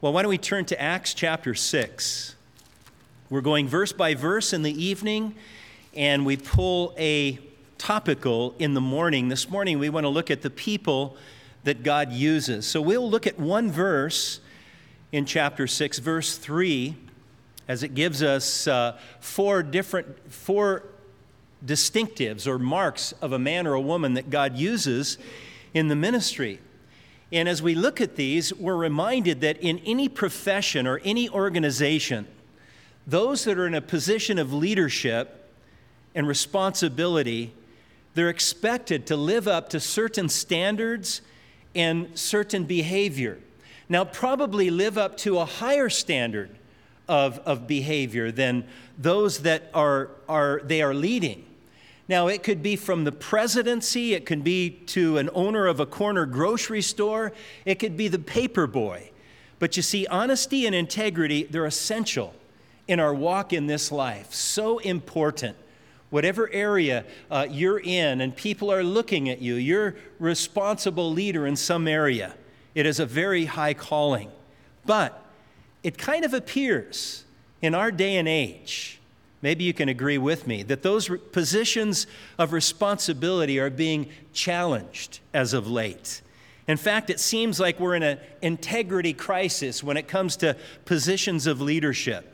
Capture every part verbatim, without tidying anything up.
Well, why don't we turn to Acts chapter six? We're going verse by verse in the evening, and we pull a topical in the morning. This morning we want to look at the people that God uses. So we'll look at one verse in chapter six, verse three, as it gives us uh, four different, four distinctives or marks of a man or a woman that God uses in the ministry. And as we look at these, we're reminded that in any profession or any organization, those that are in a position of leadership and responsibility, they're expected to live up to certain standards and certain behavior. Now, probably live up to a higher standard of, of behavior than those that are, are they are leading. Now, it could be from the presidency, it could be to an owner of a corner grocery store, it could be the paper boy. But you see, honesty and integrity, they're essential in our walk in this life. So important. Whatever area uh, you're in and people are looking at you, you're responsible leader in some area. It is a very high calling. But it kind of appears in our day and age, maybe you can agree with me, that those re- positions of responsibility are being challenged as of late. In fact, it seems like we're in an integrity crisis when it comes to positions of leadership.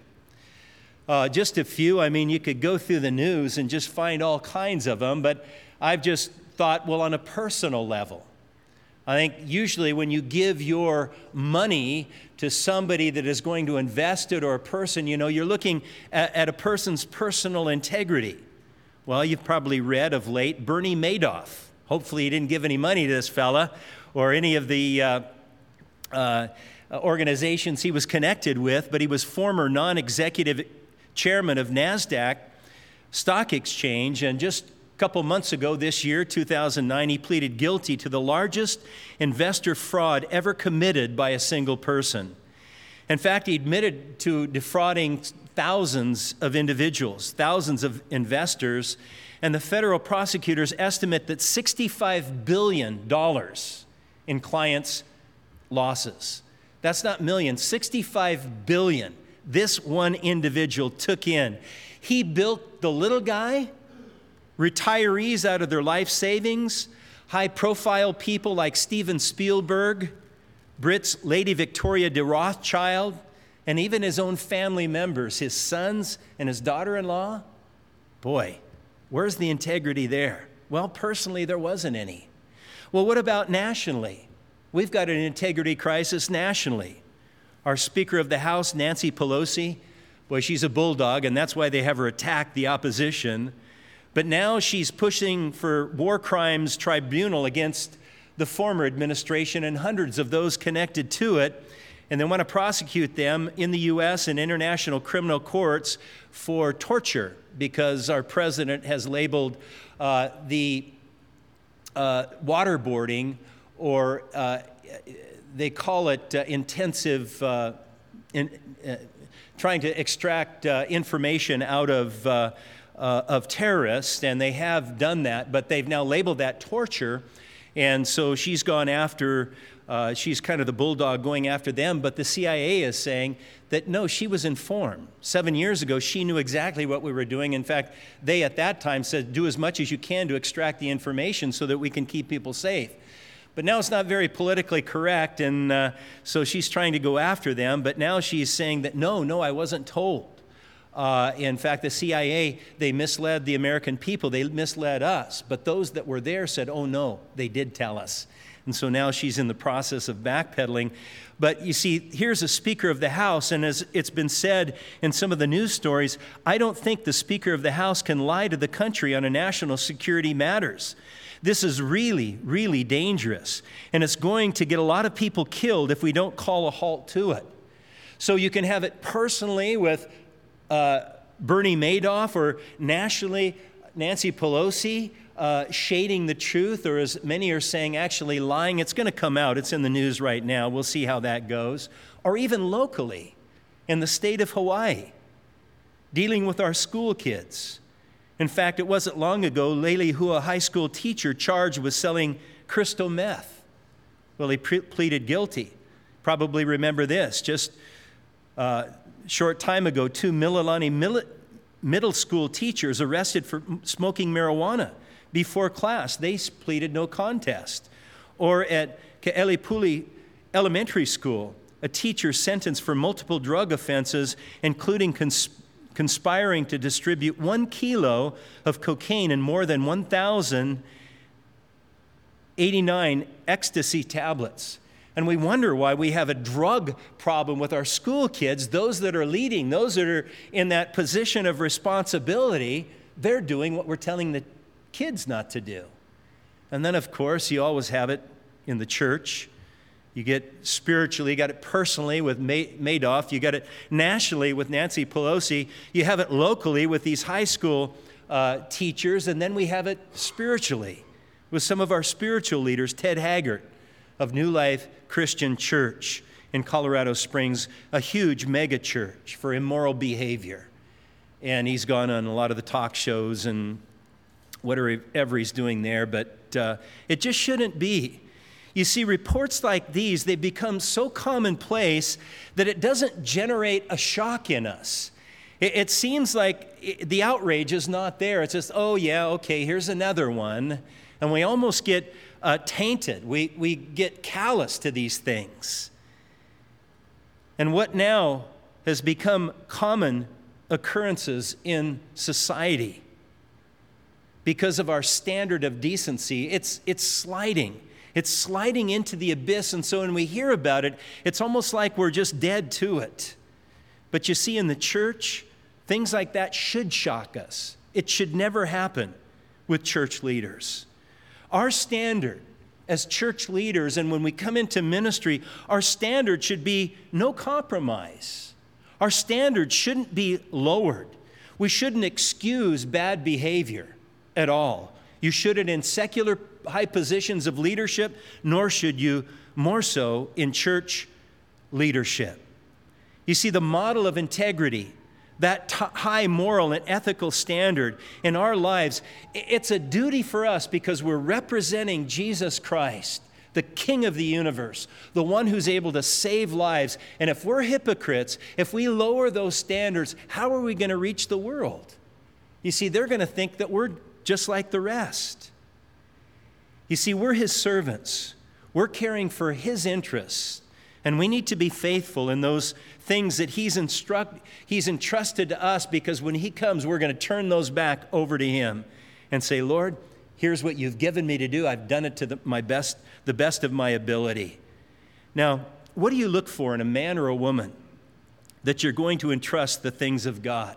Uh, just a few, I mean, you could go through the news and just find all kinds of them, but I've just thought, well, on a personal level, I think usually when you give your money to somebody that is going to invest it or a person, you know, you're looking at, at a person's personal integrity. Well, you've probably read of late Bernie Madoff. Hopefully he didn't give any money to this fella or any of the uh, uh, organizations he was connected with, but he was former non-executive chairman of NASDAQ Stock Exchange, and just a couple months ago this year, two thousand nine, he pleaded guilty to the largest investor fraud ever committed by a single person. In fact, he admitted to defrauding thousands of individuals, thousands of investors, and the federal prosecutors estimate that sixty-five billion dollars in clients' losses. That's not millions, sixty-five billion dollars this one individual took in. He built the little guy, retirees out of their life savings, high-profile people like Steven Spielberg, Brit's Lady Victoria de Rothschild, and even his own family members, his sons and his daughter-in-law. Boy, where's the integrity there? Well, personally, there wasn't any. Well, what about nationally? We've got an integrity crisis nationally. Our Speaker of the House, Nancy Pelosi, boy, she's a bulldog, and that's why they have her attack the opposition. But now she's pushing for war crimes tribunal against the former administration and hundreds of those connected to it, and they want to prosecute them in the U S and international criminal courts for torture because our president has labeled uh, the uh, waterboarding, or uh, they call it uh, intensive, uh, in, uh, trying to extract uh, information out of uh, Uh, of terrorists, and they have done that, but they've now labeled that torture, and so she's gone after, uh, she's kind of the bulldog going after them, but the C I A is saying that no, she was informed. Seven years ago, she knew exactly what we were doing. In fact, they at that time said, do as much as you can to extract the information so that we can keep people safe. But now it's not very politically correct, and uh, so she's trying to go after them, but now she's saying that no, no, I wasn't told. Uh, in fact, the C I A, they misled the American people. They misled us. But those that were there said, oh, no, they did tell us. And so now she's in the process of backpedaling. But you see, here's a Speaker of the House, and as it's been said in some of the news stories, I don't think the Speaker of the House can lie to the country on a national security matters. This is really, really dangerous. And it's going to get a lot of people killed if we don't call a halt to it. So you can have it personally with Uh, Bernie Madoff, or nationally Nancy Pelosi uh, shading the truth, or as many are saying, actually lying. It's going to come out. It's in the news right now. We'll see how that goes. Or even locally in the state of Hawaii, dealing with our school kids. In fact, it wasn't long ago, Leilehua, a high school teacher charged with selling crystal meth. Well, he pre- pleaded guilty. probably remember this. Just a short time ago, two Mililani middle school teachers arrested for smoking marijuana before class. They pleaded no contest. Or at Ke'elipuli Elementary School, a teacher sentenced for multiple drug offenses, including cons- conspiring to distribute one kilo of cocaine and more than one thousand eighty-nine ecstasy tablets. And we wonder why we have a drug problem with our school kids. Those that are leading, those that are in that position of responsibility, they're doing what we're telling the kids not to do. And then, of course, you always have it in the church. You get spiritually, you got it personally with Madoff. You got it nationally with Nancy Pelosi. You have it locally with these high school uh, teachers. And then we have it spiritually with some of our spiritual leaders. Ted Haggart of New Life Christian Church in Colorado Springs, a huge mega church for immoral behavior. And he's gone on a lot of the talk shows and whatever he's doing there. But uh, it just shouldn't be. You see, reports like these, they become so commonplace that it doesn't generate a shock in us. It, it seems like it, the outrage is not there. It's just, oh yeah, okay, here's another one. And we almost get uh, tainted. We, we get callous to these things. And what now has become common occurrences in society because of our standard of decency, it's, it's sliding. It's sliding into the abyss, and so when we hear about it, it's almost like we're just dead to it. But you see, in the church, things like that should shock us. It should never happen with church leaders. Our standard as church leaders, and when we come into ministry, our standard should be no compromise. Our standard shouldn't be lowered. We shouldn't excuse bad behavior at all. You shouldn't in secular high positions of leadership, nor should you more so in church leadership. You see, the model of integrity, that t- high moral and ethical standard in our lives, it's a duty for us because we're representing Jesus Christ, the King of the universe, the one who's able to save lives. And if we're hypocrites, if we lower those standards, how are we going to reach the world? You see, they're going to think that we're just like the rest. You see, we're his servants. We're caring for his interests. And we need to be faithful in those things that he's instruct, he's entrusted to us, because when he comes, we're going to turn those back over to him and say, Lord, here's what you've given me to do. I've done it to the, my best, the best of my ability. Now, what do you look for in a man or a woman that you're going to entrust the things of God?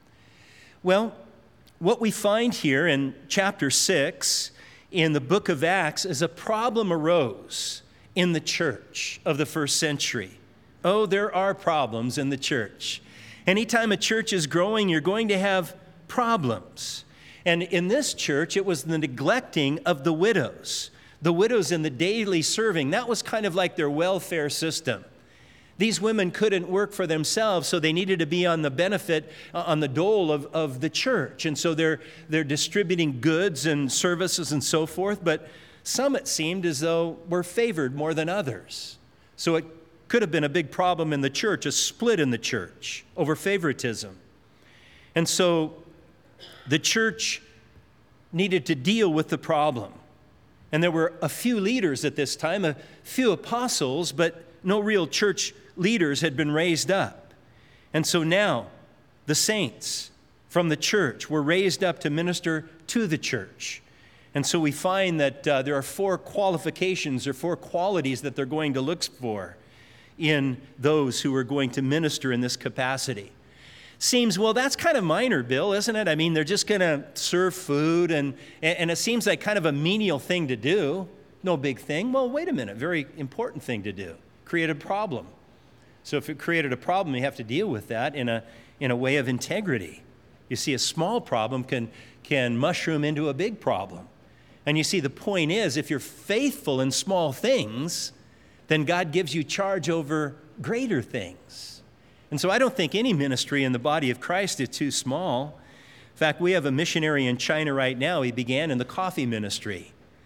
Well, what we find here in chapter six in the book of Acts is a problem arose in the church of the first century. Oh, there are problems in the church. Anytime a church is growing, you're going to have problems. And in this church, it was the neglecting of the widows. The widows in the daily serving, that was kind of like their welfare system. These women couldn't work for themselves, so they needed to be on the benefit, uh, on the dole of, of the church. And so they're, they're distributing goods and services and so forth, but some, it seemed as though, were favored more than others. So it could have been a big problem in the church, a split in the church over favoritism. And so the church needed to deal with the problem. And there were a few leaders at this time, a few apostles, but no real church leaders had been raised up. And so now the saints from the church were raised up to minister to the church. And so we find that uh, there are four qualifications or four qualities that they're going to look for in those who are going to minister in this capacity. Seems, well, that's kind of minor, Bill, isn't it? I mean, they're just going to serve food, and, and it seems like kind of a menial thing to do. No big thing. Well, wait a minute, very important thing to do. Create a problem. So if it created a problem, you have to deal with that in a, in a way of integrity. You see, a small problem can, can mushroom into a big problem. And you see, the point is, if you're faithful in small things, then God gives you charge over greater things. And so I don't think any ministry in the body of Christ is too small. In fact, we have a missionary in China right now. He began in the coffee ministry.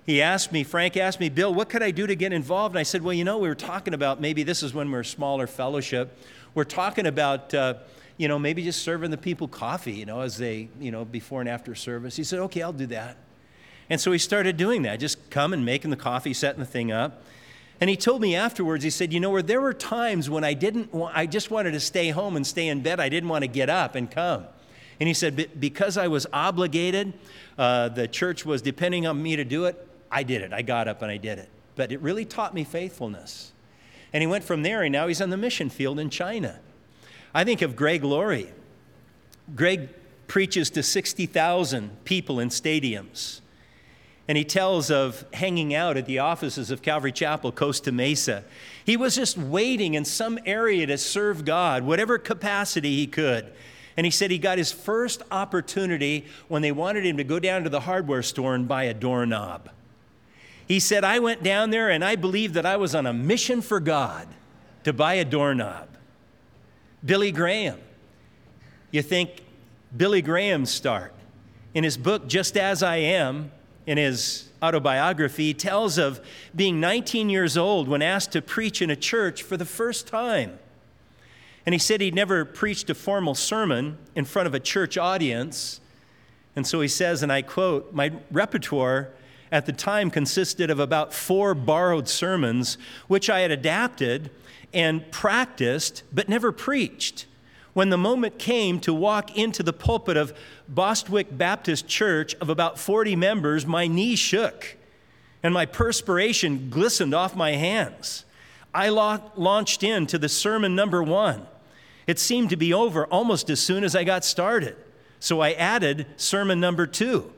he asked me, Frank asked me, Bill, what could I do to get involved? And I said, well, you know, we were talking about, maybe this is when we're a smaller fellowship, we're talking about, uh, you know, maybe just serving the people coffee, you know, as they, you know, before and after service. He said, okay, I'll do that. And so he started doing that, just coming, making the coffee, setting the thing up. And he told me afterwards, he said, you know, where there were times when I didn't, want, I just wanted to stay home and stay in bed. I didn't want to get up and come. And he said, because I was obligated, uh, the church was depending on me to do it, I did it. I got up and I did it. But it really taught me faithfulness. And he went from there, and now he's on the mission field in China. I think of Greg Laurie. Greg preaches to sixty thousand people in stadiums. And he tells of hanging out at the offices of Calvary Chapel, Costa Mesa. He was just waiting in some area to serve God, whatever capacity he could. And he said he got his first opportunity when they wanted him to go down to the hardware store and buy a doorknob. He said, I went down there and I believed that I was on a mission for God to buy a doorknob. Billy Graham. You think Billy Graham's start. In his book, Just As I Am, in his autobiography, he tells of being nineteen years old when asked to preach in a church for the first time. And he said he'd never preached a formal sermon in front of a church audience. And so he says, and I quote, my repertoire at the time consisted of about four borrowed sermons, which I had adapted and practiced, but never preached. When the moment came to walk into the pulpit of Bostwick Baptist Church of about forty members, my knees shook and my perspiration glistened off my hands. I la- launched into the sermon number one. It seemed to be over almost as soon as I got started. So I added sermon number two,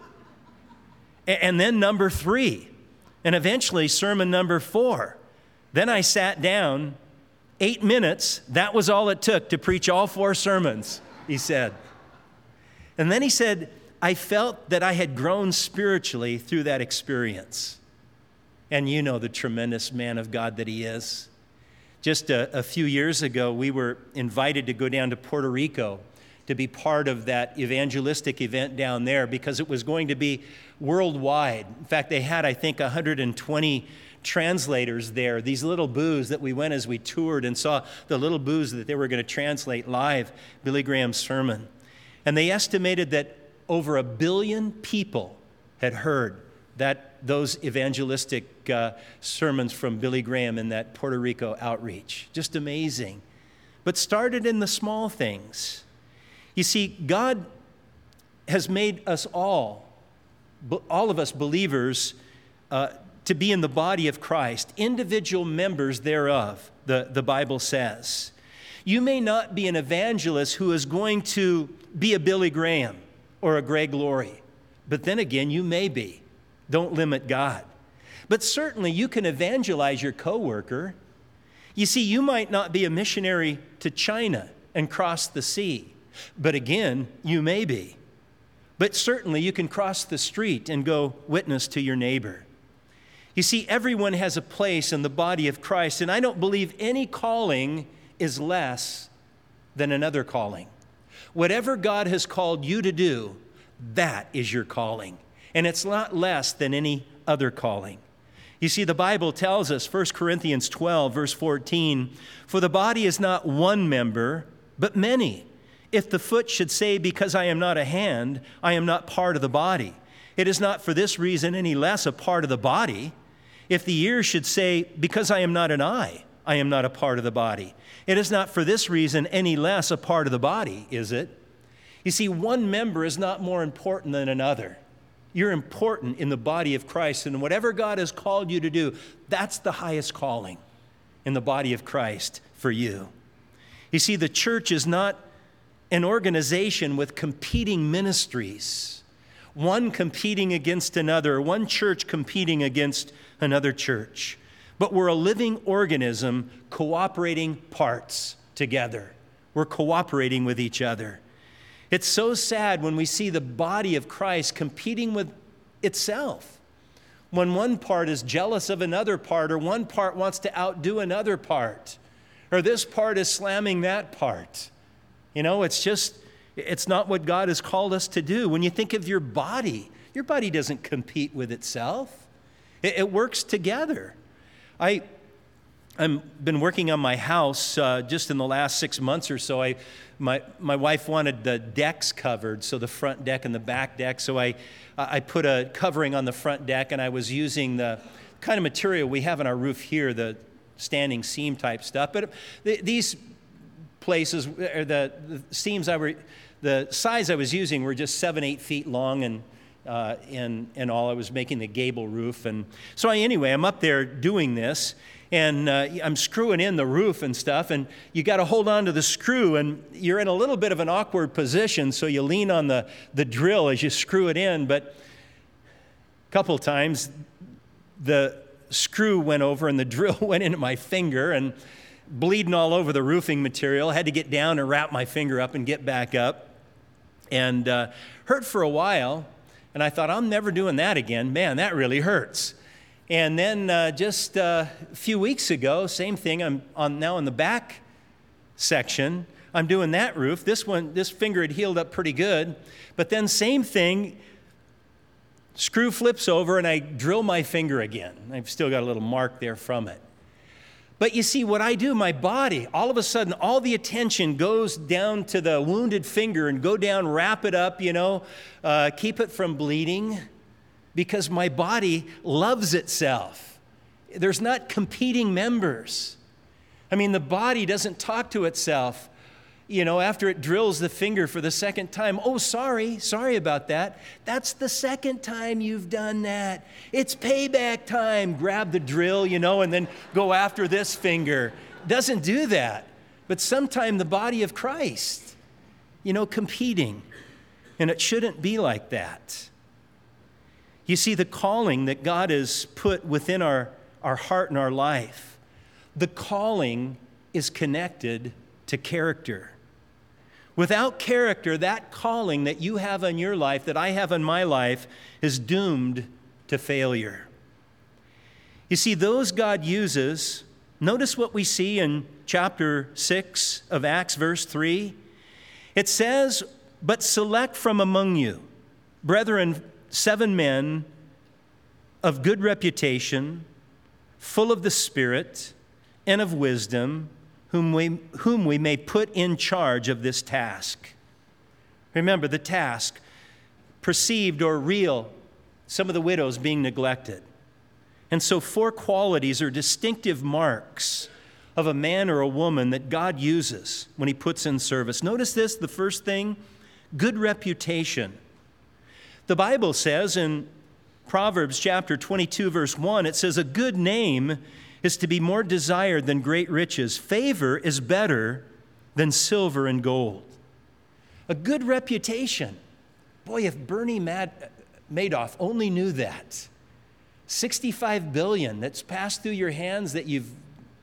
a- and then number three, and eventually sermon number four. Then I sat down. Eight minutes, that was all it took to preach all four sermons, he said. And then he said, I felt that I had grown spiritually through that experience. And you know the tremendous man of God that he is. Just a, a few years ago, we were invited to go down to Puerto Rico to be part of that evangelistic event down there because it was going to be worldwide. In fact, they had, I think, one hundred twenty translators there, these little booths that we went as we toured and saw the little booths that they were going to translate live Billy Graham's sermon. And they estimated that over a billion people had heard that those evangelistic uh, sermons from Billy Graham in that Puerto Rico outreach. Just amazing. But started in the small things. You see, God has made us all, all of us believers, uh, to be in the body of Christ, individual members thereof, the, the Bible says. You may not be an evangelist who is going to be a Billy Graham or a Greg Laurie, but then again, you may be. Don't limit God. But certainly you can evangelize your coworker. You see, you might not be a missionary to China and cross the sea, but again, you may be. But certainly you can cross the street and go witness to your neighbor. You see, everyone has a place in the body of Christ, and I don't believe any calling is less than another calling. Whatever God has called you to do, that is your calling, and it's not less than any other calling. You see, the Bible tells us, First Corinthians twelve, verse fourteen, for the body is not one member, but many. If the foot should say, because I am not a hand, I am not part of the body, it is not for this reason any less a part of the body. If the ear should say, because I am not an eye, I am not a part of the body, it is not for this reason any less a part of the body, is it? You see, one member is not more important than another. You're important in the body of Christ, and whatever God has called you to do, that's the highest calling in the body of Christ for you. You see, the church is not an organization with competing ministries, one competing against another, one church competing against another church. But we're a living organism cooperating parts together. We're cooperating with each other. It's so sad when we see the body of Christ competing with itself. When one part is jealous of another part, or one part wants to outdo another part, or this part is slamming that part. You know, it's just, it's not what God has called us to do. When you think of your body, your body doesn't compete with itself. It, it works together. I, I've been working on my house uh, just in the last six months or so. I, my, my wife wanted the decks covered, so the front deck and the back deck. So I, I put a covering on the front deck, and I was using the kind of material we have on our roof here, the standing seam type stuff. But th- these places, or the, the seams I were, the size I was using were just seven, eight feet long, and uh, in and all. I was making the gable roof, and so I, anyway, I'm up there doing this, and uh, I'm screwing in the roof and stuff, and you got to hold on to the screw, and you're in a little bit of an awkward position, so you lean on the the drill as you screw it in. But a couple times, the screw went over and the drill went into my finger and bleeding all over the roofing material. I had to get down and wrap my finger up and get back up. And uh, hurt for a while. And I thought, I'm never doing that again. Man, that really hurts. And then uh, just uh, a few weeks ago, same thing. I'm on now in the back section. I'm doing that roof. This one, this finger had healed up pretty good. But then same thing. Screw flips over and I drill my finger again. I've still got a little mark there from it. But you see, what I do, my body, all of a sudden, all the attention goes down to the wounded finger and go down, wrap it up, you know, uh, keep it from bleeding, because my body loves itself. There's not competing members. I mean, the body doesn't talk to itself. You know, after it drills the finger for the second time, oh, sorry, sorry about that. That's the second time you've done that. It's payback time. Grab the drill, you know, and then go after this finger. Doesn't do that. But sometime the body of Christ, you know, competing. And it shouldn't be like that. You see, the calling that God has put within our, our heart and our life, the calling is connected to character. Without character, that calling that you have in your life, that I have in my life, is doomed to failure. You see, those God uses, notice what we see in chapter six of Acts, verse three. It says, "But select from among you, brethren, seven men of good reputation, full of the Spirit and of wisdom, whom we, whom we may put in charge of this task." Remember, the task, perceived or real, some of the widows being neglected. And so four qualities or distinctive marks of a man or a woman that God uses when he puts in service. Notice this, the first thing, good reputation. The Bible says in Proverbs chapter twenty-two, verse one, it says, "A good name is to be more desired than great riches. Favor is better than silver and gold." A good reputation. Boy, if Bernie Mad- Madoff only knew that. sixty-five billion dollars that's passed through your hands that you've,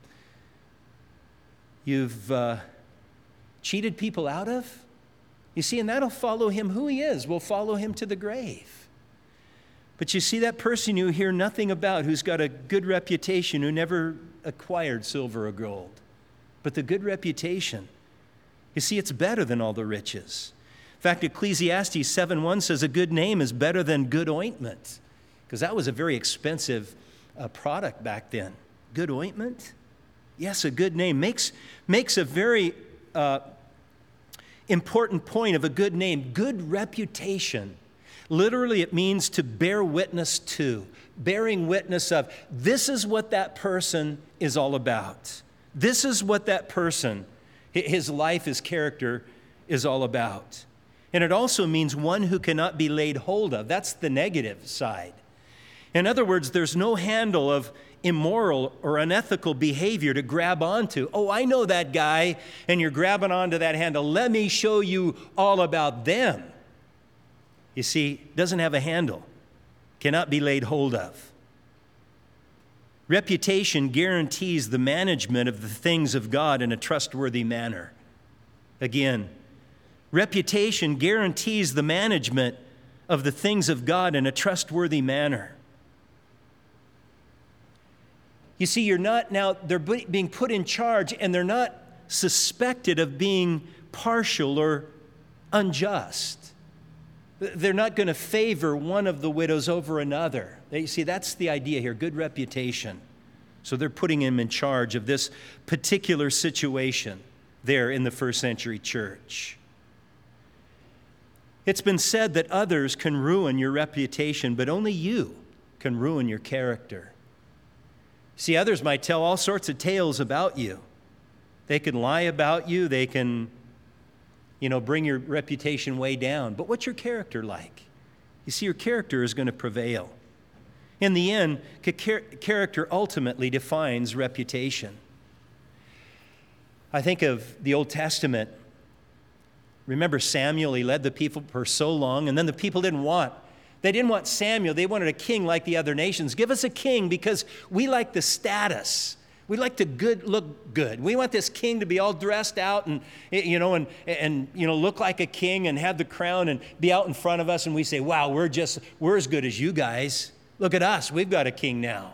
you've uh, cheated people out of. You see, and that'll follow him. Who he is will follow him to the grave. But you see, that person you hear nothing about, who's got a good reputation, who never acquired silver or gold, but the good reputation, you see, it's better than all the riches. In fact, Ecclesiastes seven one says a good name is better than good ointment, because that was a very expensive uh, product back then. Good ointment? Yes, a good name makes, makes a very uh, important point of a good name, good reputation. Literally, it means to bear witness to, bearing witness of. This is what that person is all about. This is what that person, his life, his character is all about. And it also means one who cannot be laid hold of. That's the negative side. In other words, there's no handle of immoral or unethical behavior to grab onto. Oh, I know that guy, and you're grabbing onto that handle. Let me show you all about them. You see, doesn't have a handle, cannot be laid hold of. Reputation guarantees the management of the things of God in a trustworthy manner. Again, reputation guarantees the management of the things of God in a trustworthy manner. You see, you're not now, they're being put in charge, and they're not suspected of being partial or unjust. They're not going to favor one of the widows over another. They, see, that's the idea here, good reputation. So they're putting him in charge of this particular situation there in the first century church. It's been said that others can ruin your reputation, but only you can ruin your character. See, others might tell all sorts of tales about you. They can lie about you. They can, you know, bring your reputation way down. But what's your character like? You see, your character is going to prevail. In the end, character ultimately defines reputation. I think of the Old Testament. Remember Samuel, he led the people for so long, and then the people didn't want, they didn't want Samuel. They wanted a king like the other nations. Give us a king because we like the status. We like to good look good. We want this king to be all dressed out and, you know, and, and, you know, look like a king and have the crown and be out in front of us. And we say, wow, we're just, we're as good as you guys. Look at us. We've got a king now.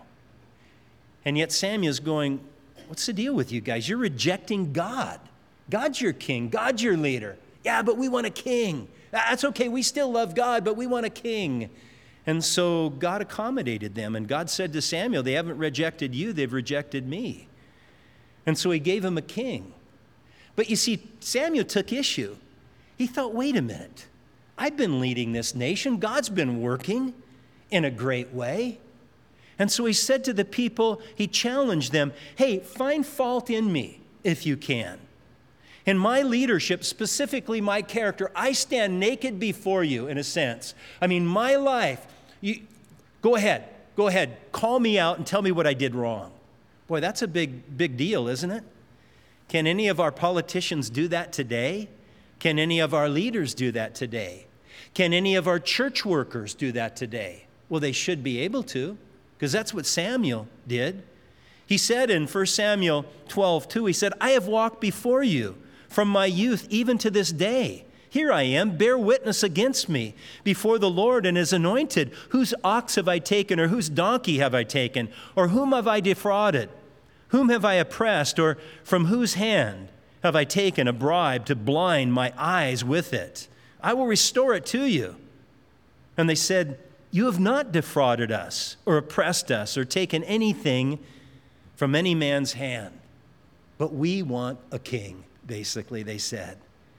And yet Samuel's going, what's the deal with you guys? You're rejecting God. God's your king. God's your leader. Yeah, but we want a king. That's okay. We still love God, but we want a king. And so God accommodated them. And God said to Samuel, they haven't rejected you, they've rejected me. And so he gave him a king. But you see, Samuel took issue. He thought, wait a minute. I've been leading this nation. God's been working in a great way. And so he said to the people, he challenged them, hey, find fault in me if you can. In my leadership, specifically my character, I stand naked before you in a sense. I mean, my life, you, go ahead, go ahead, call me out and tell me what I did wrong. Boy, that's a big, big deal, isn't it? Can any of our politicians do that today? Can any of our leaders do that today? Can any of our church workers do that today? Well, they should be able to, because that's what Samuel did. He said in First Samuel twelve two, he said, I have walked before you from my youth even to this day. Here I am, bear witness against me before the Lord and his anointed. Whose ox have I taken, or whose donkey have I taken? Or whom have I defrauded? Whom have I oppressed? Or from whose hand have I taken a bribe to blind my eyes with it? I will restore it to you. And they said, you have not defrauded us, or oppressed us, or taken anything from any man's hand. But we want a king. Basically, they said.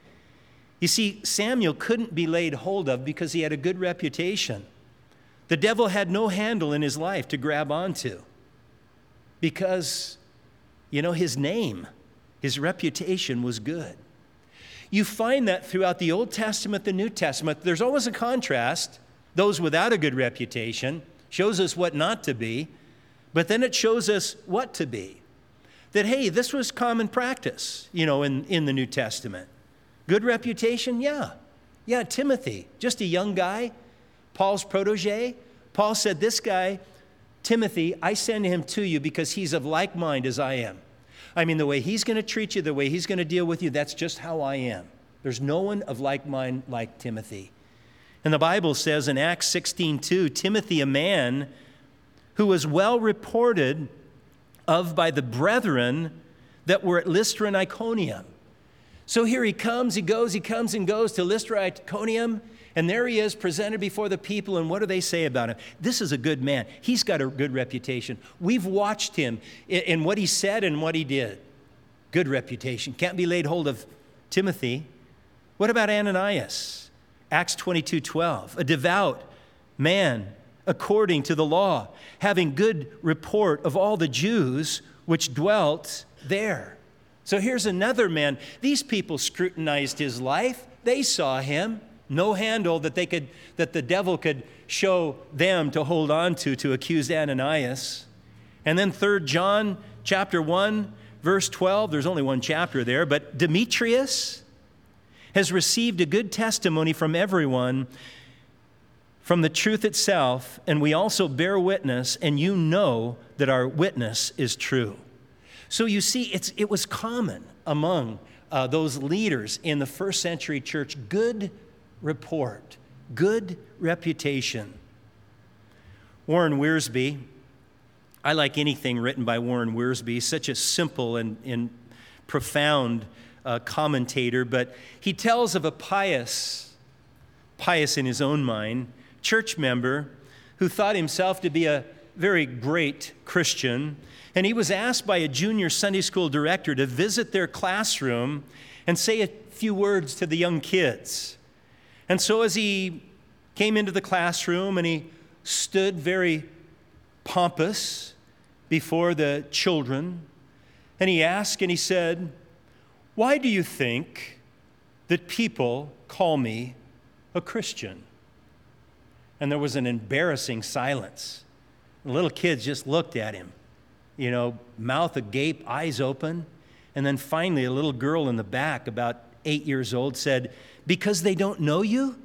You see, Samuel couldn't be laid hold of because he had a good reputation. The devil had no handle in his life to grab onto because, you know, his name, his reputation was good. You find that throughout the Old Testament, the New Testament. There's always a contrast. Those without a good reputation shows us what not to be, but then it shows us what to be. That, hey, this was common practice, you know, in, in the New Testament. Good reputation? Yeah. Yeah, Timothy, just a young guy, Paul's protege. Paul said, this guy, Timothy, I send him to you because he's of like mind as I am. I mean, the way he's going to treat you, the way he's going to deal with you, that's just how I am. There's no one of like mind like Timothy. And the Bible says in Acts sixteen two, Timothy, a man who was well reported of by the brethren that were at Lystra and Iconium. So here he comes, he goes, he comes and goes to Lystra, Iconium, and there he is presented before the people, and what do they say about him? This is a good man. He's got a good reputation. We've watched him in, in what he said and what he did. Good reputation. Can't be laid hold of Timothy. What about Ananias? Acts twenty-two twelve, a devout man according to the law, having good report of all the Jews which dwelt there. So here's another man. These people scrutinized his life. They saw him. No handle that they could, that the devil could show them to hold on to, to accuse Ananias. And then Third John chapter one, verse twelve, there's only one chapter there, but Demetrius has received a good testimony from everyone, from the truth itself, and we also bear witness, and you know that our witness is true. So you see, it's, it was common among uh, those leaders in the first century church, good report, good reputation. Warren Wiersbe, I like anything written by Warren Wiersbe. He's such a simple and, and profound uh, commentator, but he tells of a pious, pious in his own mind, church member who thought himself to be a very great Christian, and he was asked by a junior Sunday school director to visit their classroom and say a few words to the young kids. And so as he came into the classroom and he stood very pompous before the children, and he asked and he said, "Why do you think that people call me a Christian?" And there was an embarrassing silence. The little kids just looked at him, you know, mouth agape, eyes open. And then finally, a little girl in the back, about eight years old, said, "Because they don't know you?"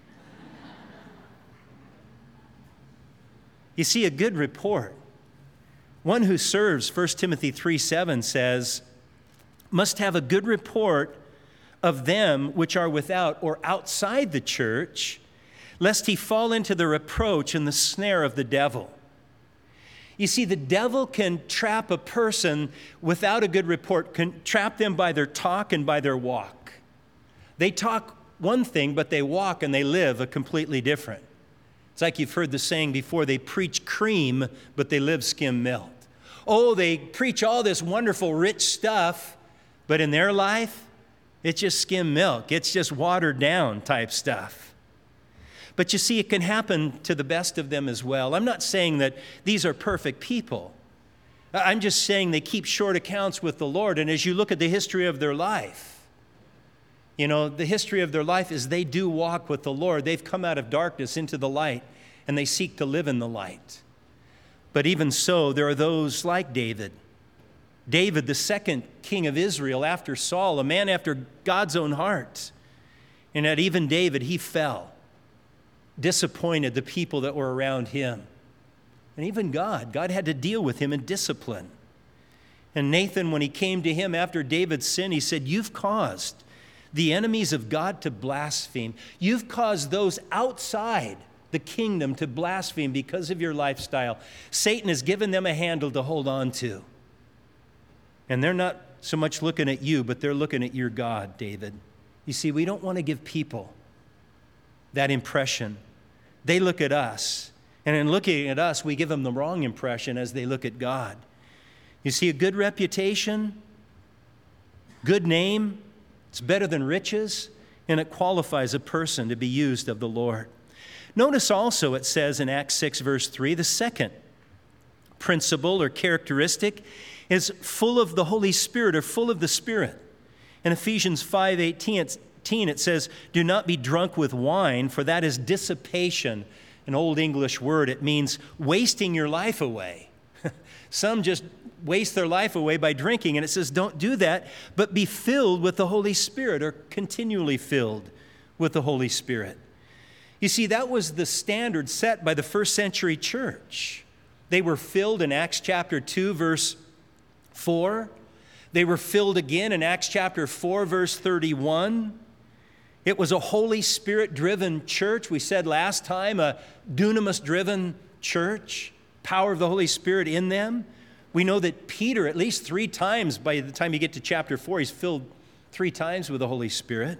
You see, a good report, one who serves, First Timothy three seven says, must have a good report of them which are without or outside the church, lest he fall into the reproach and the snare of the devil. You see, the devil can trap a person without a good report, can trap them by their talk and by their walk. They talk one thing, but they walk and they live a completely different. It's like you've heard the saying before, they preach cream, but they live skim milk. Oh, they preach all this wonderful, rich stuff, but in their life, it's just skim milk. It's just watered down type stuff. But you see, it can happen to the best of them as well. I'm not saying that these are perfect people. I'm just saying they keep short accounts with the Lord. And as you look at the history of their life, you know, the history of their life is they do walk with the Lord. They've come out of darkness into the light, and they seek to live in the light. But even so, there are those like David. David, the second king of Israel after Saul, a man after God's own heart. And that even David, he fell, disappointed the people that were around him. And even God, God had to deal with him in discipline. And Nathan, when he came to him after David's sin, he said, "You've caused the enemies of God to blaspheme. You've caused those outside the kingdom to blaspheme because of your lifestyle. Satan has given them a handle to hold on to. And they're not so much looking at you, but they're looking at your God, David." You see, we don't want to give people that impression. They look at us, and in looking at us, we give them the wrong impression as they look at God. You see, a good reputation, good name, it's better than riches, and it qualifies a person to be used of the Lord. Notice also it says in Acts six, verse three, the second principle or characteristic is full of the Holy Spirit or full of the Spirit. In Ephesians five eighteen, it says, "Do not be drunk with wine, for that is dissipation." An old English word, it means wasting your life away. Some just waste their life away by drinking, and it says don't do that, but be filled with the Holy Spirit, or continually filled with the Holy Spirit. You see, that was the standard set by the first century church. They were filled in Acts chapter two, verse four. They were filled again in Acts chapter four, verse thirty-one. It was a Holy Spirit-driven church. We said last time, a dunamis-driven church, power of the Holy Spirit in them. We know that Peter, at least three times, by the time you get to chapter four, he's filled three times with the Holy Spirit.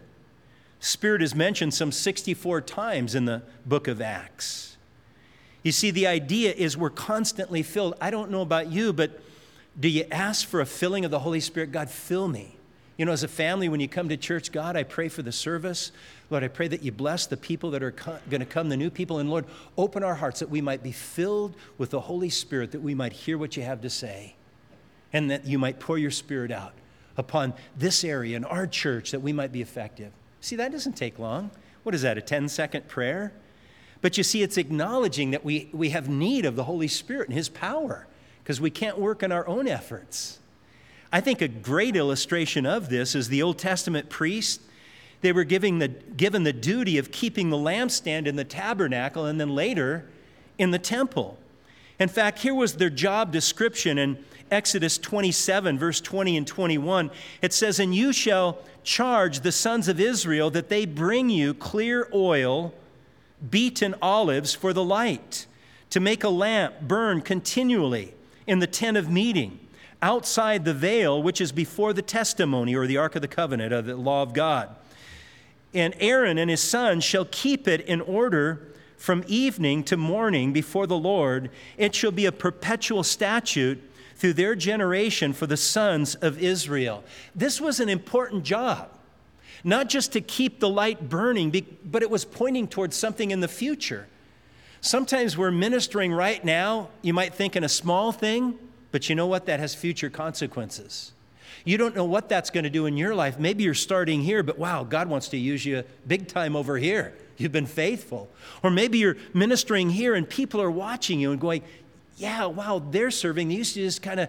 Spirit is mentioned some sixty-four times in the book of Acts. You see, the idea is we're constantly filled. I don't know about you, but do you ask for a filling of the Holy Spirit? God, fill me. You know, as a family, when you come to church, God, I pray for the service. Lord, I pray that you bless the people that are co- going to come, the new people. And Lord, open our hearts that we might be filled with the Holy Spirit, that we might hear what you have to say, and that you might pour your Spirit out upon this area in our church, that we might be effective. See, that doesn't take long. What is that, a ten-second prayer? But you see, it's acknowledging that we, we have need of the Holy Spirit and his power, because we can't work in our own efforts. I think a great illustration of this is the Old Testament priest. They were giving the, given the duty of keeping the lampstand in the tabernacle and then later in the temple. In fact, here was their job description in Exodus twenty-seven, verse twenty and twenty-one. It says, "And you shall charge the sons of Israel that they bring you clear oil, beaten olives for the light, to make a lamp burn continually in the tent of meeting, outside the veil which is before the testimony," or the Ark of the Covenant of the law of God. "And Aaron and his sons shall keep it in order from evening to morning before the Lord. It shall be a perpetual statute through their generation for the sons of Israel. This was an important job, not just to keep the light burning, but it was pointing towards something in the future. Sometimes we're ministering right now, you might think in a small thing, but you know what? That has future consequences. You don't know what that's going to do in your life. Maybe you're starting here, but wow, God wants to use you big time over here. You've been faithful. Or maybe you're ministering here and people are watching you and going, yeah, wow, they're serving. They used to just kind of,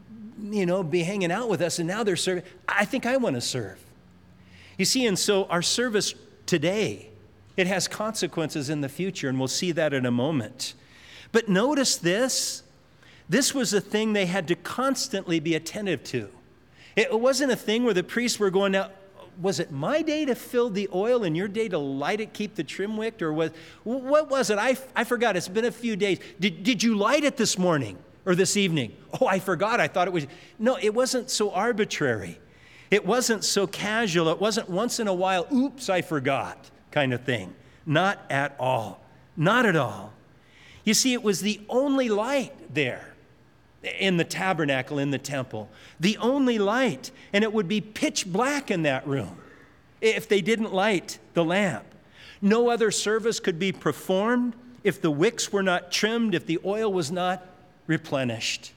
you know, be hanging out with us, and now they're serving. I think I want to serve. You see, and so our service today, it has consequences in the future, and we'll see that in a moment. But notice this. This was a thing they had to constantly be attentive to. It wasn't a thing where the priests were going, now, was it my day to fill the oil and your day to light it, keep the trim wick? Or was, what was it? I, I forgot. It's been a few days. Did, did you light it this morning or this evening? Oh, I forgot. I thought it was. No, it wasn't so arbitrary. It wasn't so casual. It wasn't once in a while, oops, I forgot kind of thing. Not at all. Not at all. You see, it was the only light there in the tabernacle, in the temple. The only light. And it would be pitch black in that room if they didn't light the lamp. No other service could be performed if the wicks were not trimmed, if the oil was not replenished.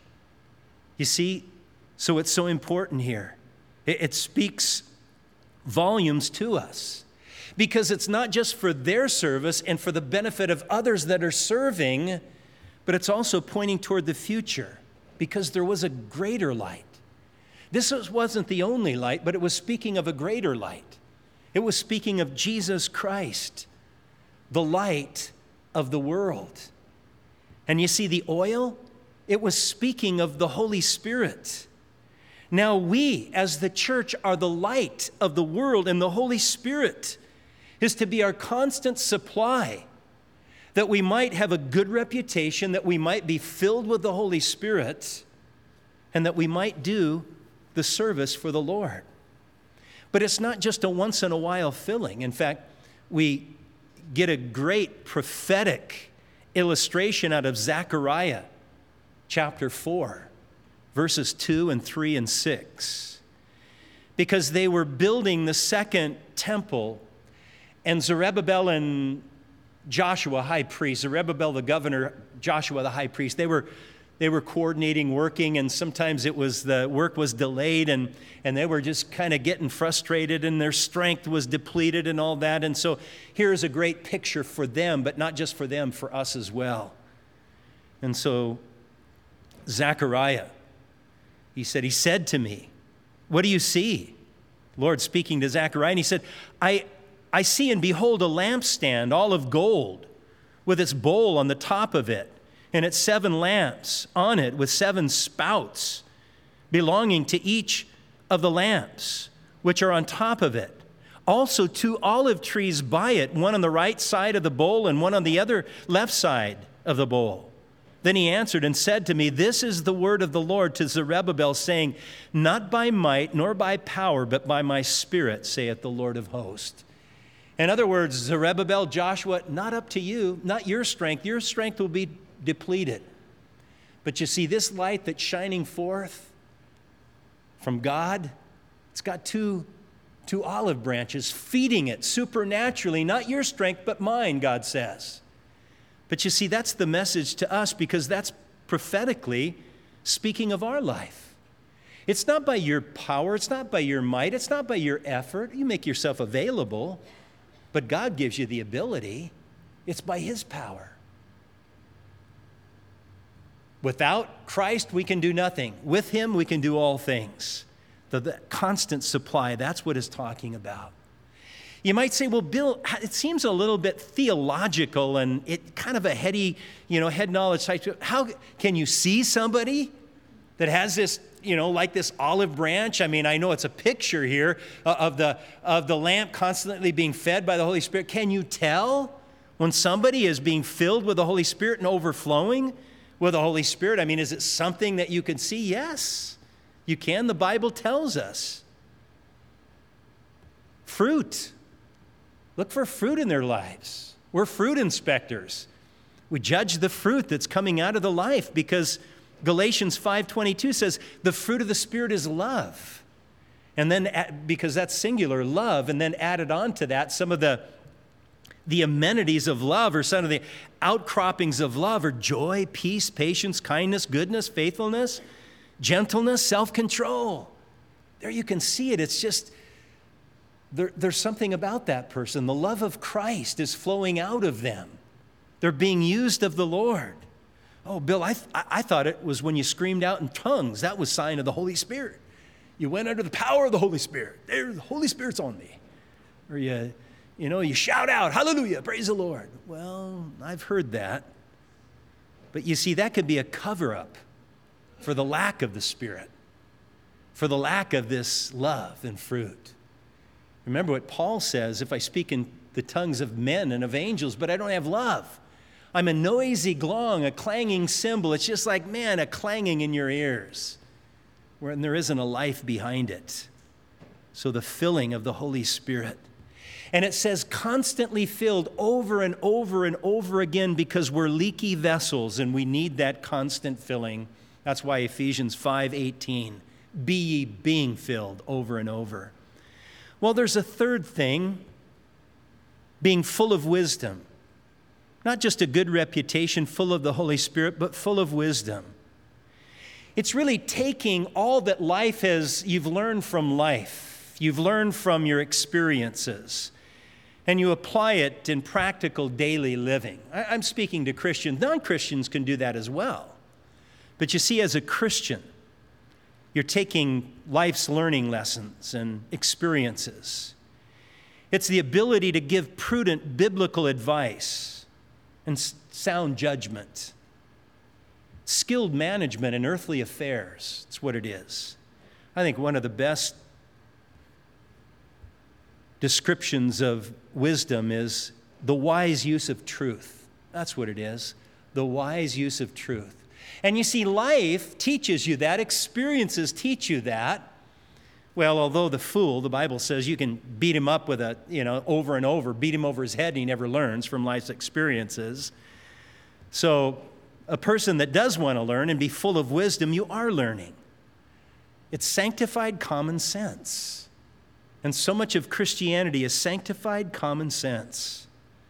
You see, so it's so important here. It, it speaks volumes to us because it's not just for their service and for the benefit of others that are serving, but it's also pointing toward the future, because there was a greater light. This was, wasn't the only light, but it was speaking of a greater light. It was speaking of Jesus Christ, the light of the world. And you see, the oil, it was speaking of the Holy Spirit. Now we, as the church, are the light of the world, and the Holy Spirit is to be our constant supply, that we might have a good reputation, that we might be filled with the Holy Spirit, and that we might do the service for the Lord. But it's not just a once in a while filling. In fact, we get a great prophetic illustration out of Zechariah chapter four, verses two and three and six. Because they were building the second temple, and Zerubbabel and Joshua, high priest, Zerubbabel the governor, Joshua the high priest, they were they were coordinating, working, and sometimes it was the work was delayed, and, and they were just kind of getting frustrated, and their strength was depleted and all that. And so here's a great picture for them, but not just for them, for us as well. And so Zechariah, he said, he said to me, what do you see? Lord speaking to Zechariah, and he said, I I see and behold a lampstand, all of gold, with its bowl on the top of it, and its seven lamps on it, with seven spouts belonging to each of the lamps, which are on top of it. Also two olive trees by it, one on the right side of the bowl and one on the other left side of the bowl. Then he answered and said to me, this is the word of the Lord to Zerubbabel, saying, not by might nor by power, but by my Spirit, saith the Lord of hosts. In other words, Zerubbabel, Joshua, not up to you, not your strength. Your strength will be depleted. But you see, this light that's shining forth from God, it's got two, two olive branches feeding it supernaturally, not your strength, but mine, God says. But you see, that's the message to us, because that's prophetically speaking of our life. It's not by your power, it's not by your might, it's not by your effort. You make yourself available. But God gives you the ability. It's by His power. Without Christ, we can do nothing. With Him, we can do all things. The, the constant supply, that's what it's talking about. You might say, well, Bill, it seems a little bit theological and it kind of a heady, you know, head knowledge type. How can you see somebody that has this, you know, like this olive branch? I mean, I know it's a picture here of the of the lamp constantly being fed by the Holy Spirit. Can you tell when somebody is being filled with the Holy Spirit and overflowing with the Holy Spirit? I mean, is it something that you can see? Yes, you can. The Bible tells us. Fruit. Look for fruit in their lives. We're fruit inspectors. We judge the fruit that's coming out of the life because Galatians five twenty-two says the fruit of the Spirit is love. And then, because that's singular, love, and then added on to that, some of the, the amenities of love or some of the outcroppings of love are joy, peace, patience, kindness, goodness, faithfulness, gentleness, self-control. There you can see it. It's just, there, there's something about that person. The love of Christ is flowing out of them. They're being used of the Lord. Oh, Bill, I, th- I thought it was when you screamed out in tongues. That was a sign of the Holy Spirit. You went under the power of the Holy Spirit. There, the Holy Spirit's on me. Or you, you know, you shout out, hallelujah, praise the Lord. Well, I've heard that. But you see, that could be a cover-up for the lack of the Spirit, for the lack of this love and fruit. Remember what Paul says, if I speak in the tongues of men and of angels, but I don't have love, I'm a noisy gong, a clanging cymbal. It's just like, man, a clanging in your ears, when there isn't a life behind it. So the filling of the Holy Spirit. And it says constantly filled over and over and over again because we're leaky vessels and we need that constant filling. That's why Ephesians five eighteen, be ye being filled over and over. Well, there's a third thing, being full of wisdom. Not just a good reputation, full of the Holy Spirit, but full of wisdom. It's really taking all that life has, you've learned from life, you've learned from your experiences, and you apply it in practical daily living. I'm speaking to Christians. Non-Christians can do that as well. But you see, as a Christian, you're taking life's learning lessons and experiences. It's the ability to give prudent biblical advice and sound judgment. Skilled management in earthly affairs. That's what it is. I think one of the best descriptions of wisdom is the wise use of truth. That's what it is. The wise use of truth. And you see, life teaches you that. Experiences teach you that. Well, although the fool, the Bible says you can beat him up with a, you know, over and over, beat him over his head and he never learns from life's experiences. So a person that does want to learn and be full of wisdom, you are learning. It's sanctified common sense. And so much of Christianity is sanctified common sense.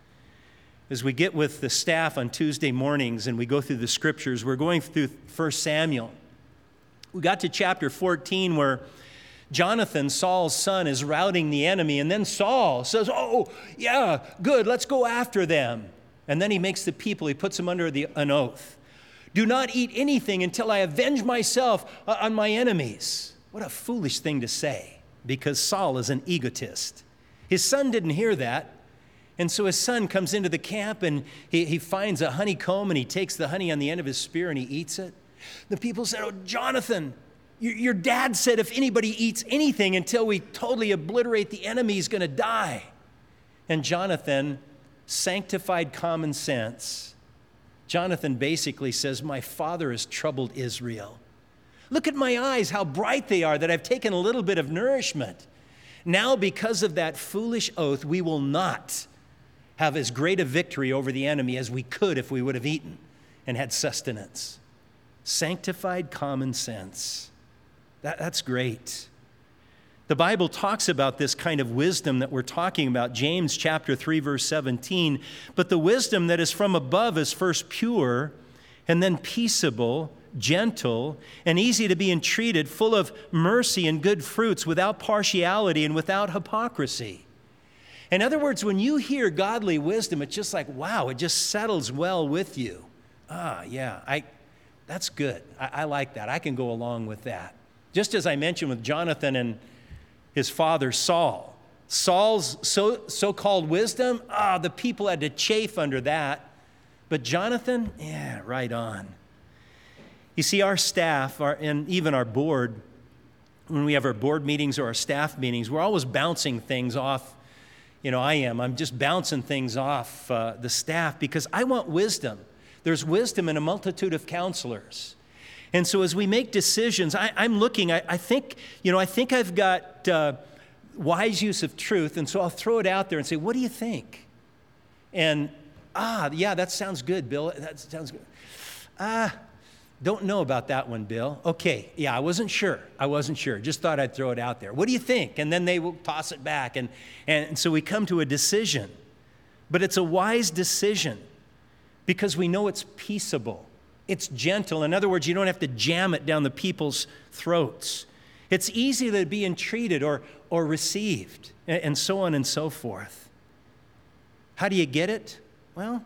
As we get with the staff on Tuesday mornings and we go through the scriptures, we're going through First Samuel. We got to chapter fourteen where Jonathan, Saul's son, is routing the enemy, and then Saul says, oh, yeah, good, let's go after them. And then he makes the people, he puts them under the, an oath. Do not eat anything until I avenge myself on my enemies. What a foolish thing to say, because Saul is an egotist. His son didn't hear that, and so his son comes into the camp, and he, he finds a honeycomb, and he takes the honey on the end of his spear, and he eats it. The people said, oh, Jonathan, your dad said if anybody eats anything until we totally obliterate the enemy, he's going to die. And Jonathan, sanctified common sense, Jonathan basically says, my father has troubled Israel. Look at my eyes, how bright they are, that I've taken a little bit of nourishment. Now, because of that foolish oath, we will not have as great a victory over the enemy as we could if we would have eaten and had sustenance. Sanctified common sense. That, that's great. The Bible talks about this kind of wisdom that we're talking about. James chapter three, verse seventeen. But the wisdom that is from above is first pure, and then peaceable, gentle, and easy to be entreated, full of mercy and good fruits, without partiality and without hypocrisy. In other words, when you hear godly wisdom, it's just like, wow, it just settles well with you. Ah, yeah, I, that's good. I, I like that. I can go along with that. Just as I mentioned with Jonathan and his father Saul. Saul's so, so-called wisdom, ah, the people had to chafe under that. But Jonathan, yeah, right on. You see, our staff, our, and even our board, when we have our board meetings or our staff meetings, we're always bouncing things off. You know, I am. I'm just bouncing things off uh, the staff because I want wisdom. There's wisdom in a multitude of counselors. And so as we make decisions, I, I'm looking, I, I think, you know, I think I've got uh, wise use of truth, and so I'll throw it out there and say, what do you think? And, ah, yeah, that sounds good, Bill. That sounds good. Ah, don't know about that one, Bill. Okay, yeah, I wasn't sure. I wasn't sure. Just thought I'd throw it out there. What do you think? And then they will toss it back. And, and so we come to a decision. But it's a wise decision because we know it's peaceable. It's gentle. In other words, you don't have to jam it down the people's throats. It's easy to be entreated or, or received, and so on and so forth. How do you get it? Well,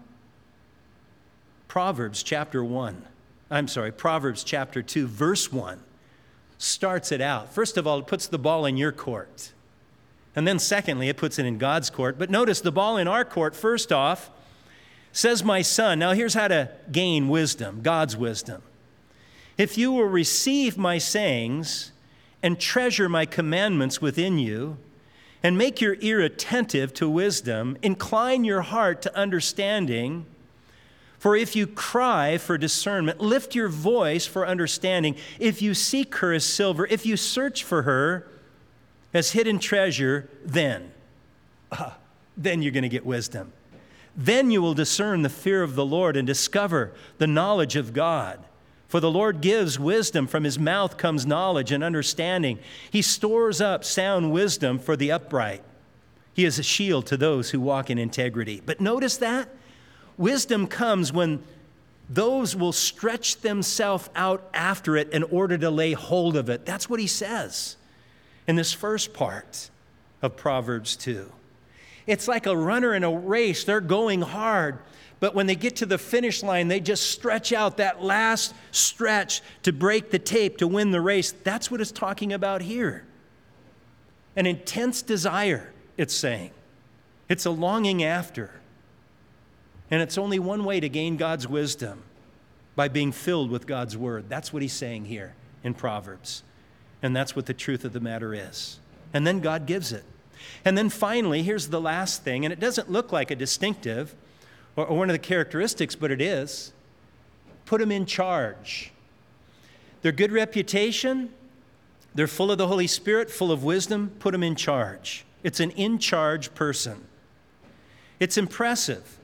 Proverbs chapter one. I'm sorry, Proverbs chapter two, verse one starts it out. First of all, it puts the ball in your court. And then secondly, it puts it in God's court. But notice the ball in our court, first off, says, my son. Now here's how to gain wisdom, God's wisdom. If you will receive my sayings and treasure my commandments within you, and make your ear attentive to wisdom, incline your heart to understanding, for if you cry for discernment, lift your voice for understanding, if you seek her as silver, if you search for her as hidden treasure, then, uh, then you're going to get wisdom. Then you will discern the fear of the Lord and discover the knowledge of God. For the Lord gives wisdom, from his mouth comes knowledge and understanding. He stores up sound wisdom for the upright. He is a shield to those who walk in integrity. But notice that? Wisdom comes when those will stretch themselves out after it in order to lay hold of it. That's what he says in this first part of Proverbs two. It's like a runner in a race. They're going hard, but when they get to the finish line, they just stretch out that last stretch to break the tape, to win the race. That's what it's talking about here. An intense desire, it's saying. It's a longing after. And it's only one way to gain God's wisdom, by being filled with God's word. That's what he's saying here in Proverbs. And that's what the truth of the matter is. And then God gives it. And then finally, here's the last thing, and it doesn't look like a distinctive or, or one of the characteristics, but it is. Put them in charge. Their good reputation, they're full of the Holy Spirit, full of wisdom, put them in charge. It's an in-charge person. It's impressive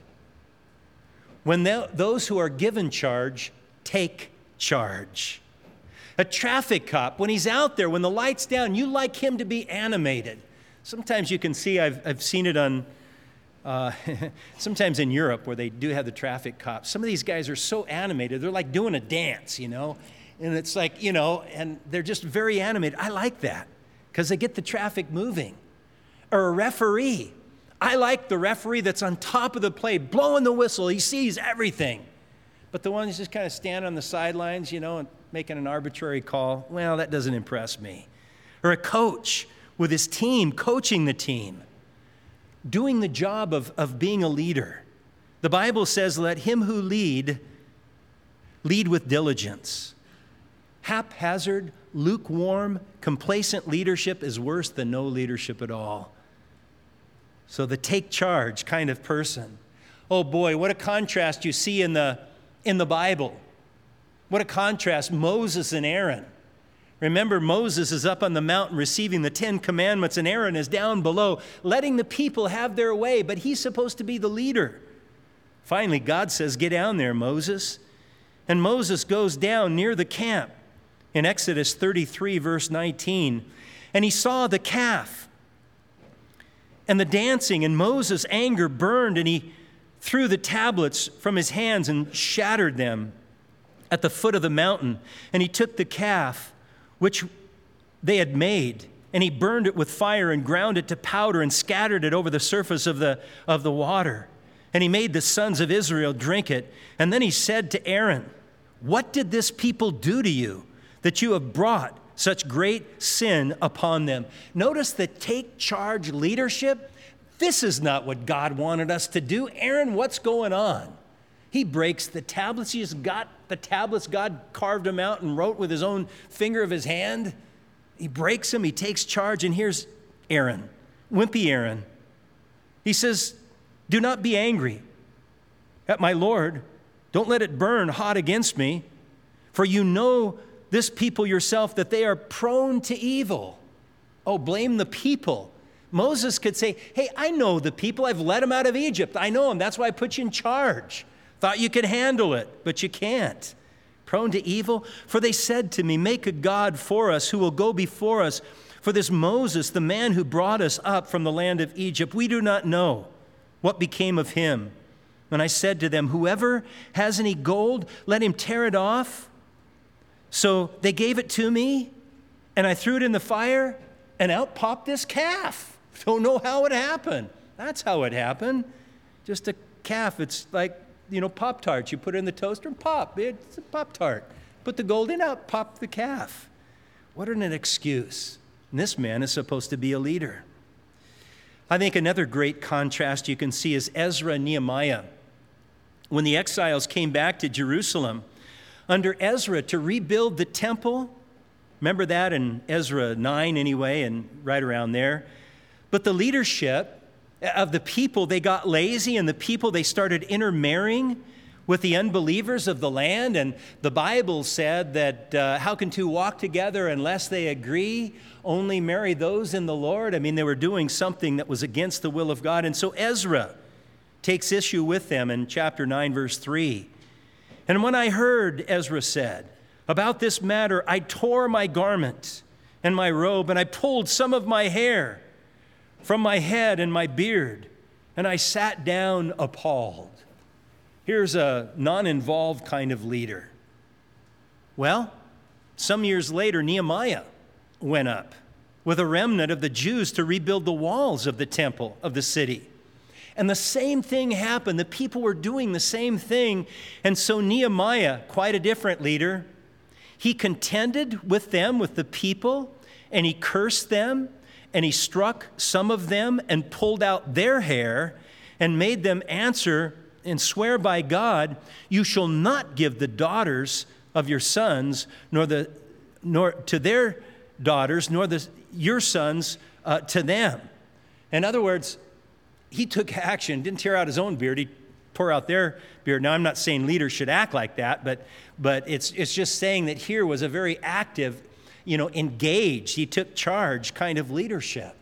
when they, those who are given charge take charge. A traffic cop, when he's out there, when the light's down, you like him to be animated. Sometimes you can see, I've, I've seen it on, uh, sometimes in Europe where they do have the traffic cops. Some of these guys are so animated, they're like doing a dance, you know? And it's like, you know, and they're just very animated. I like that because they get the traffic moving. Or a referee. I like the referee that's on top of the play, blowing the whistle. He sees everything. But the one who's just kind of standing on the sidelines, you know, and making an arbitrary call, well, that doesn't impress me. Or a coach with his team, coaching the team, doing the job of, of being a leader. The Bible says, let him who lead, lead with diligence. Haphazard, lukewarm, complacent leadership is worse than no leadership at all. So the take charge kind of person. Oh boy, what a contrast you see in the, in the Bible. What a contrast, Moses and Aaron. Remember, Moses is up on the mountain receiving the Ten Commandments, and Aaron is down below, letting the people have their way, but he's supposed to be the leader. Finally, God says, get down there, Moses. And Moses goes down near the camp in Exodus thirty-three, verse nineteen, and he saw the calf and the dancing, and Moses' anger burned, and he threw the tablets from his hands and shattered them at the foot of the mountain. And he took the calf, which they had made, and he burned it with fire and ground it to powder and scattered it over the surface of the, of the water. And he made the sons of Israel drink it. And then he said to Aaron, what did this people do to you, that you have brought such great sin upon them? Notice the take charge leadership. This is not what God wanted us to do. Aaron, what's going on? He breaks the tablets. He just got the tablets. God carved them out and wrote with his own finger of his hand. He breaks them. He takes charge. And here's Aaron, wimpy Aaron. He says, do not be angry at my Lord. Don't let it burn hot against me. For you know this people yourself, that they are prone to evil. Oh, blame the people. Moses could say, hey, I know the people. I've led them out of Egypt. I know them. That's why I put you in charge. Thought you could handle it, but you can't. Prone to evil? For they said to me, make a God for us who will go before us. For this Moses, the man who brought us up from the land of Egypt, we do not know what became of him. And I said to them, whoever has any gold, let him tear it off. So they gave it to me, and I threw it in the fire, and out popped this calf. Don't know how it happened. That's how it happened. Just a calf. It's like, you know, Pop-Tarts. You put it in the toaster and pop. It's a Pop-Tart. Put the gold in, out, pop the calf. What an excuse. And this man is supposed to be a leader. I think another great contrast you can see is Ezra and Nehemiah. When the exiles came back to Jerusalem, under Ezra to rebuild the temple, remember that in Ezra nine anyway, and right around there. But the leadership of the people, they got lazy, and the people, they started intermarrying with the unbelievers of the land. And the Bible said that uh, how can two walk together unless they agree? Only marry those in the Lord. I mean, they were doing something that was against the will of God. And so Ezra takes issue with them in chapter nine, verse three. And when I heard, Ezra said, about this matter, I tore my garment and my robe, and I pulled some of my hair from my head and my beard, and I sat down appalled. Here's a non-involved kind of leader. Well, some years later, Nehemiah went up with a remnant of the Jews to rebuild the walls of the temple of the city. And the same thing happened. The people were doing the same thing. And so Nehemiah, quite a different leader, he contended with them, with the people, and he cursed them, and he struck some of them and pulled out their hair and made them answer and swear by God, you shall not give the daughters of your sons, nor the nor to their daughters, nor the your sons uh, to them. In other words, he took action, didn't tear out his own beard, he tore out their beard. Now, I'm not saying leaders should act like that, but but it's it's just saying that here was a very active, you know, engaged, he took charge kind of leadership.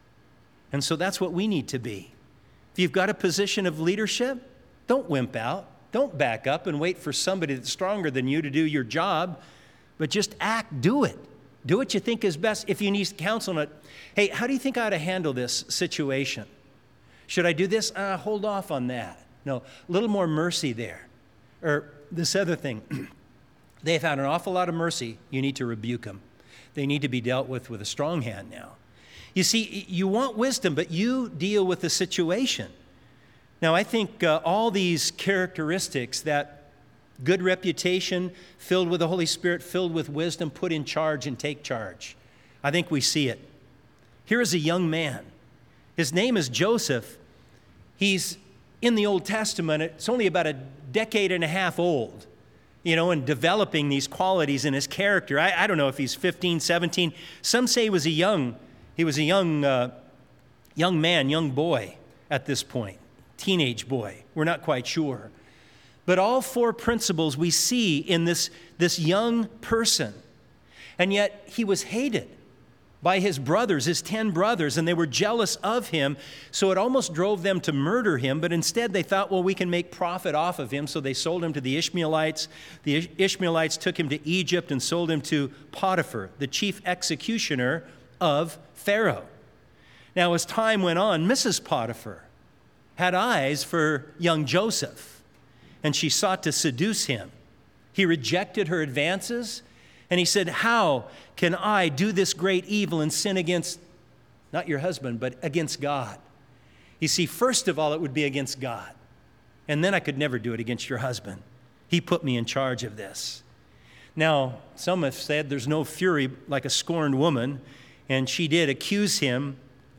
And so that's what we need to be. If you've got a position of leadership, don't wimp out. Don't back up and wait for somebody that's stronger than you to do your job, but just act, do it. Do what you think is best. If you need counsel on it, hey, how do you think I ought to handle this situation? Should I do this? Uh, hold off on that. No, a little more mercy there. Or this other thing, they've had an awful lot of mercy. You need to rebuke them. They need to be dealt with with a strong hand now. You see, you want wisdom, but you deal with the situation. Now, I think uh, all these characteristics, that good reputation, filled with the Holy Spirit, filled with wisdom, put in charge and take charge. I think we see it. Here is a young man. His name is Joseph. He's in the Old Testament. It's only about a decade and a half old, you know, and developing these qualities in his character. I, I don't know if he's fifteen, seventeen. Some say he was a young, he was a young, uh, young man, young boy at this point. Teenage boy. We're not quite sure. But all four principles we see in this, this young person. And yet he was hated by his brothers, his ten brothers, and they were jealous of him. So it almost drove them to murder him. But instead they thought, well, we can make profit off of him. So they sold him to the Ishmaelites. The Ishmaelites took him to Egypt and sold him to Potiphar, the chief executioner of Pharaoh. Now, as time went on, Missus Potiphar had eyes for young Joseph, and she sought to seduce him. He rejected her advances, and he said, how can I do this great evil and sin against, not your husband, but against God? You see, first of all, it would be against God, and then I could never do it against your husband. He put me in charge of this. Now, some have said there's no fury like a scorned woman, and she did accuse him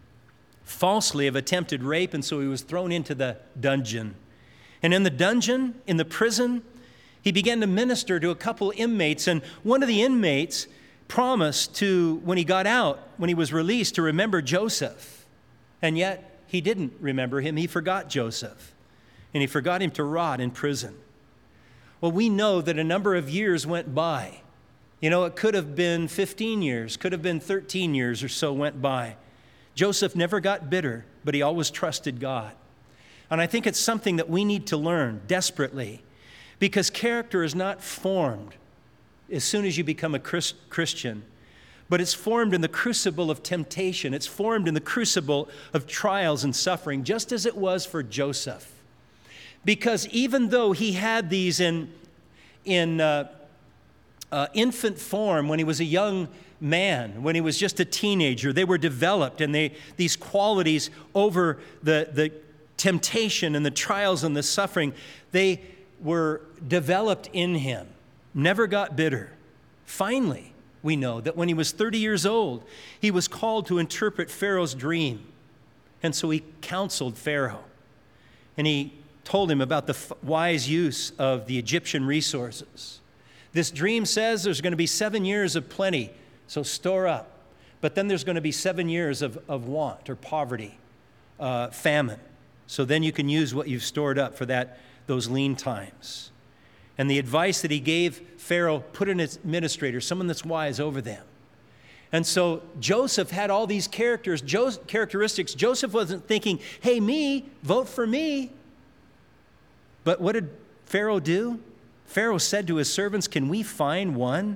falsely of attempted rape, and so he was thrown into the dungeon. And in the dungeon, in the prison, he began to minister to a couple inmates, and one of the inmates promised to, when he got out, when he was released, to remember Joseph. And yet, he didn't remember him. He forgot Joseph, and he forgot him to rot in prison. Well, we know that a number of years went by. You know, it could have been fifteen years, could have been thirteen years or so went by. Joseph never got bitter, but he always trusted God. And I think it's something that we need to learn desperately, because character is not formed as soon as you become a Chris- Christian, but it's formed in the crucible of temptation. It's formed in the crucible of trials and suffering, just as it was for Joseph. Because even though he had these in, in uh, uh, infant form when he was a young man, when he was just a teenager, they were developed, and they these qualities over the, the temptation and the trials and the suffering, they were developed in him, never got bitter. Finally, we know that when he was thirty years old, he was called to interpret Pharaoh's dream. And so he counseled Pharaoh, and he told him about the f- wise use of the Egyptian resources. This dream says there's going to be seven years of plenty, so store up. But then there's going to be seven years of, of want or poverty, uh, famine. So then you can use what you've stored up for that those lean times. And the advice that he gave Pharaoh, put an administrator, someone that's wise over them. And so Joseph had all these characters, jo- characteristics. Joseph wasn't thinking, hey, me, vote for me. But what did Pharaoh do? Pharaoh said to his servants, can we find one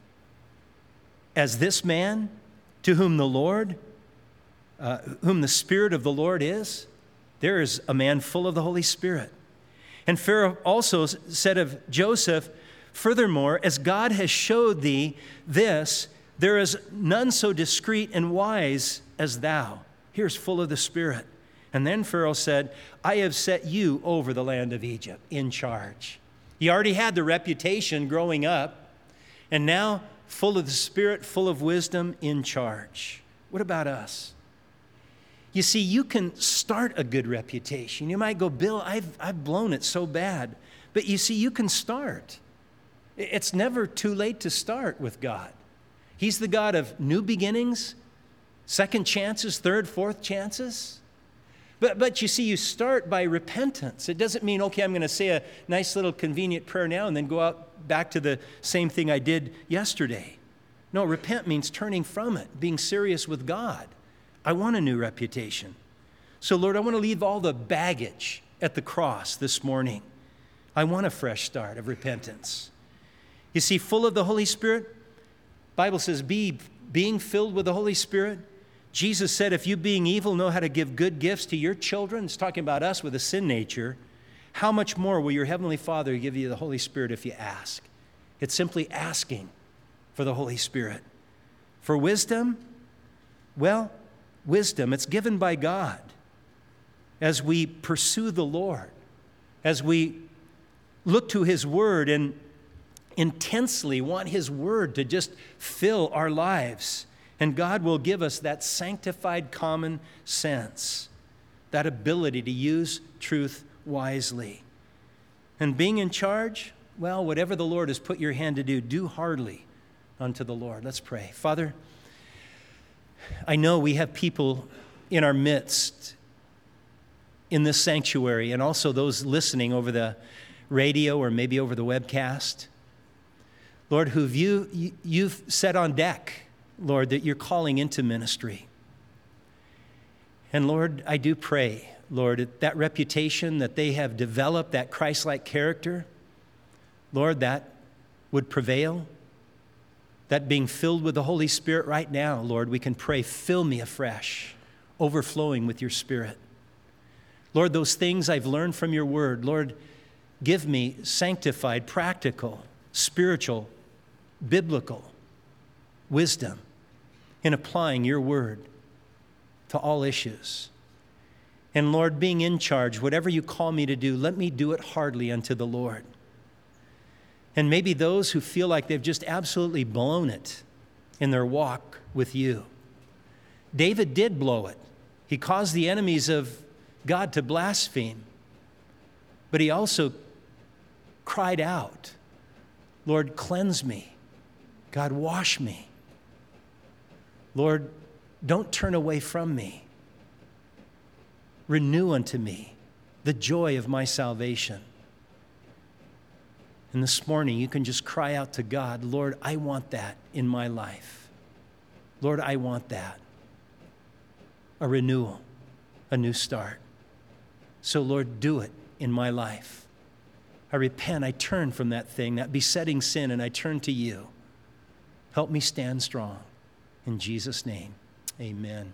as this man to whom the Lord, uh, whom the Spirit of the Lord is? There is a man full of the Holy Spirit. And Pharaoh also said of Joseph, furthermore, as God has showed thee this, there is none so discreet and wise as thou. Here's full of the Spirit. And then Pharaoh said, I have set you over the land of Egypt in charge. He already had the reputation growing up, and now full of the Spirit, full of wisdom, in charge. What about us? You see, you can start a good reputation. You might go, Bill, I've, I've blown it so bad. But you see, you can start. It's never too late to start with God. He's the God of new beginnings, second chances, third, fourth chances. But, but you see, you start by repentance. It doesn't mean, okay, I'm going to say a nice little convenient prayer now and then go out back to the same thing I did yesterday. No, repent means turning from it, being serious with God. I want a new reputation. So, Lord, I want to leave all the baggage at the cross this morning. I want a fresh start of repentance. You see, full of the Holy Spirit, Bible says, be being filled with the Holy Spirit. Jesus said, if you being evil know how to give good gifts to your children, it's talking about us with a sin nature, how much more will your Heavenly Father give you the Holy Spirit if you ask? It's simply asking for the Holy Spirit. For wisdom, well, wisdom, it's given by God as we pursue the Lord, as we look to His Word and intensely want His Word to just fill our lives. And God will give us that sanctified common sense, that ability to use truth wisely. And being in charge, well, whatever the Lord has put your hand to do, do heartily unto the Lord. Let's pray. Father, I know we have people in our midst in this sanctuary, and also those listening over the radio or maybe over the webcast, Lord, who you, you've set on deck, Lord, that you're calling into ministry. And Lord, I do pray, Lord, that reputation that they have developed, that Christ-like character, Lord, that would prevail. That being filled with the Holy Spirit right now, Lord, we can pray, fill me afresh, overflowing with your Spirit. Lord, those things I've learned from your word, Lord, give me sanctified, practical, spiritual, biblical wisdom in applying your word to all issues. And Lord, being in charge, whatever you call me to do, let me do it heartily unto the Lord. And maybe those who feel like they've just absolutely blown it in their walk with you. David did blow it. He caused the enemies of God to blaspheme. But he also cried out, Lord, cleanse me. God, wash me. Lord, don't turn away from me. Renew unto me the joy of my salvation. And this morning, you can just cry out to God, Lord, I want that in my life. Lord, I want that. a renewal, a new start. So, Lord, do it in my life. I repent. I turn from that thing, that besetting sin, and I turn to you. Help me stand strong. In Jesus' name, amen.